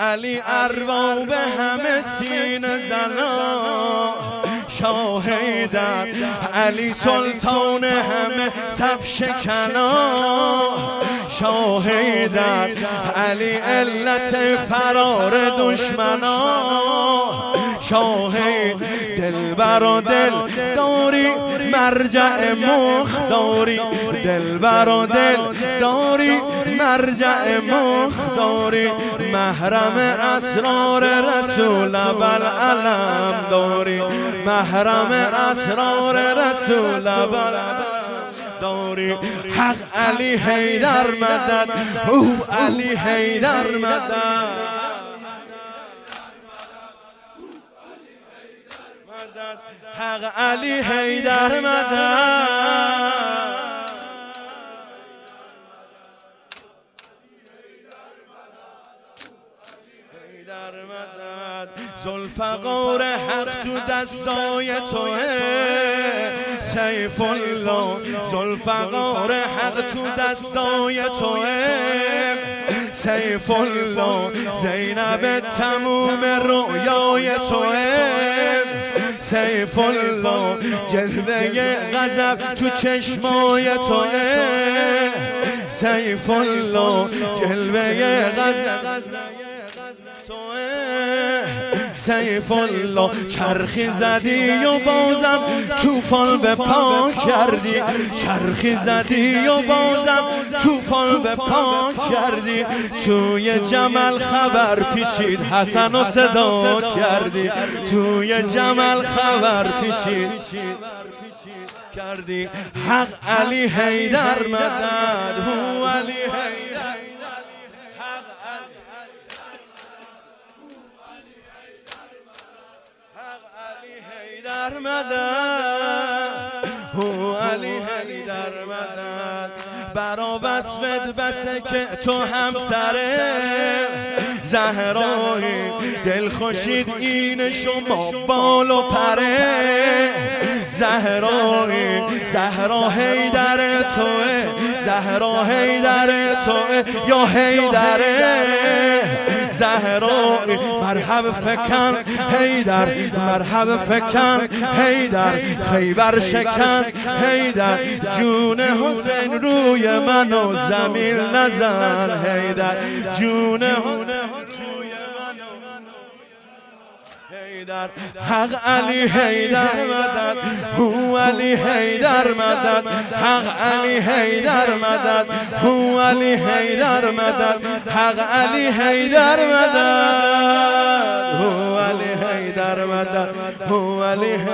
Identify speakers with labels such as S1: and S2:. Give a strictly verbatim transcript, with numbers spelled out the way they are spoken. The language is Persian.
S1: علی ارباب همه سینه زنا، شاه حیدر علی سلطان همه صف شکنا، شاه حیدر علی علت فرار دشمنا، شاه دلبر و دل داری مرجع مختاری، دلبر و دل داری مرجع مختاری، محرم اسرار رسول بالعلم داری، محرم اسرار رسول بالعلم داری. حق علی حیدر مدد، او علی حیدر مدد، حق علی حیدر مدد. ذوالفقار حق تو دستای توه سیف الله، ذوالفقار حق تو دستای توه سیف الله، زینب تموم رویای توه سیف الله، جلوه غضب تو چشمای توه سیف الله، جلوه غضب سیف الله. چرخی زدی و بازم طوفان به پا کردی، چرخی زدی و بازم طوفان به پا کردی، توی جمل خبر پیچید حسن و صدا کردی، توی جمل خبر پیچید کردی. حق علی حیدر مدد، هو علی حیدر، حیدر مدد، هو علی حیدر مدد. برا وصفت بسه که تو همسره زهرایی، دل خوشید این شما بال و پره زهرایی، زهرا حیدر توه، زهرا حیدر توه یا حیدره زهرایی. مرحب فکن حیدر، مرحب فکن حیدر، خیبر شکن حیدر، جون حسین روی من و زمین نزن حیدر، جون حسین حیدر. حق علی حیدر مدد، هو علی حیدر مدد، حق علی حیدر مدد، هو علی حیدر مدد، حق علی حیدر مدد، هو علی حیدر مدد، هو علی